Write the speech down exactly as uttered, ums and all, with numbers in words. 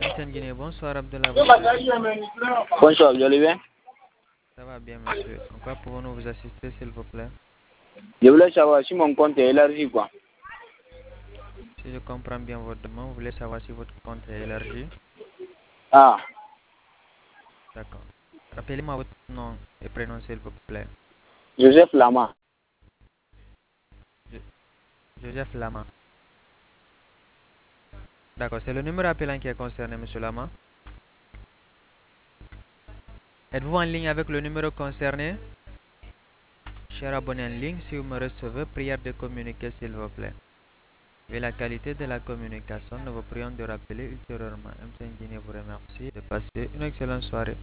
M T N Guinée, bonsoir Abdallah, votre service. Bonsoir, vous allez bien? Ça va bien, monsieur. En quoi pouvons-nous vous assister, s'il vous plaît? Je voulais savoir si mon compte est élargi, quoi. Si je comprends bien votre demande, vous voulez savoir si votre compte est élargi? Ah, D'accord. Rappelez-moi votre nom et prénom, s'il vous plaît. Joseph Lama. Je- Joseph Lama. D'accord, c'est le numéro appelant qui est concerné, monsieur Lama. Êtes-vous en ligne avec le numéro concerné? Cher abonné en ligne, si vous me recevez, prière de communiquer, s'il vous plaît. Vu la qualité de la communication, nous vous prions de rappeler ultérieurement. M T N Guinée vous remercie de passer une excellente soirée.